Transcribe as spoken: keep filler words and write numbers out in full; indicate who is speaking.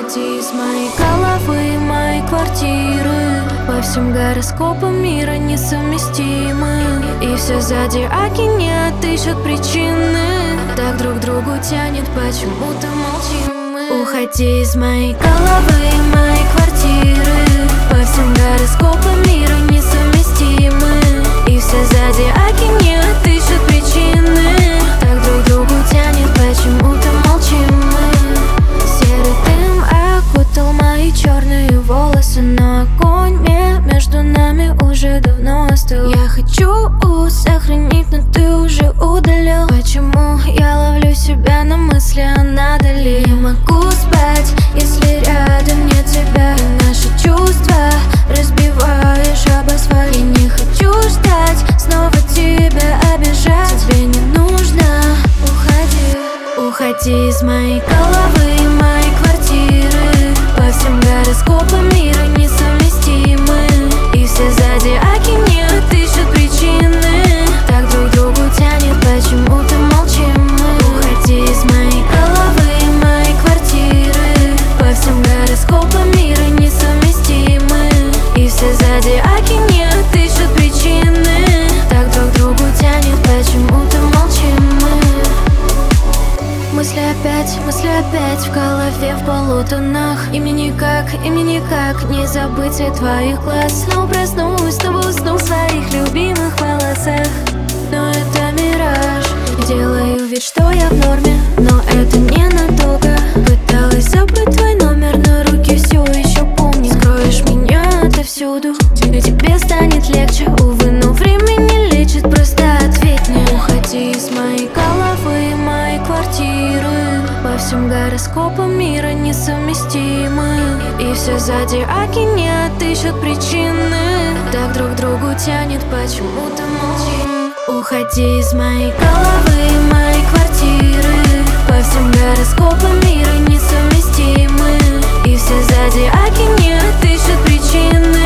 Speaker 1: Уходи из моей головы, моей квартиры. По всем гороскопам мира несовместимы. И все зодиаки не отыщут причины. Так друг другу тянет, почему-то молчим мы. Уходи из моей головы, моей квартиры. По всем гороскопам мира несовместимы. И все зодиаки не отыщут причины. Так друг другу тянет, почему-то молчим мы. Серый дым окутал мои черные волосы, но огонь между нами уже давно остыл. Я хочу сохранить, но ты уже удалил. Почему я ловлю себя на мысли, а надо ли? Не могу спать, если рядом нет тебя. И наши чувства разбиваешь об асфальт. И не хочу ждать, снова тебя обижать. Тебе не нужно, уходи. Уходи из моей головы, моей квартиры. По всем гороскопам мира несовместимы. И все зодиаки не отыщут причины. Так друг другу тянет, почему-то молчим мы. Уходи из моей головы, моей квартиры. По всем гороскопам мира несовместимы. И все зодиаки не отыщут причины. Так друг другу тянет, почему-то молчим мы. Мысли опять, мысли опять в голове в полутонах. И мне никак, и мне никак не забыть цвет твоих глаз. Снова проснулась, снова усну в своих любимых волосах. Но это мираж, делаю вид, что я в норме, но это ненадолго. Пыталась забыть твой номер, но руки все еще помню. Скроешь меня отовсюду, и тебе станет легче. Увы, но время не лечит, просто ответь мне. Уходи из моей головы, моей квартиры. По всем гороскопам мира несовместимы. И все зодиаки не отыщут причины. Так друг другу тянет, почему-то молчим. Уходи из моей головы, моей квартиры. По всем гороскопам мира несовместимы. И все зодиаки не отыщут причины.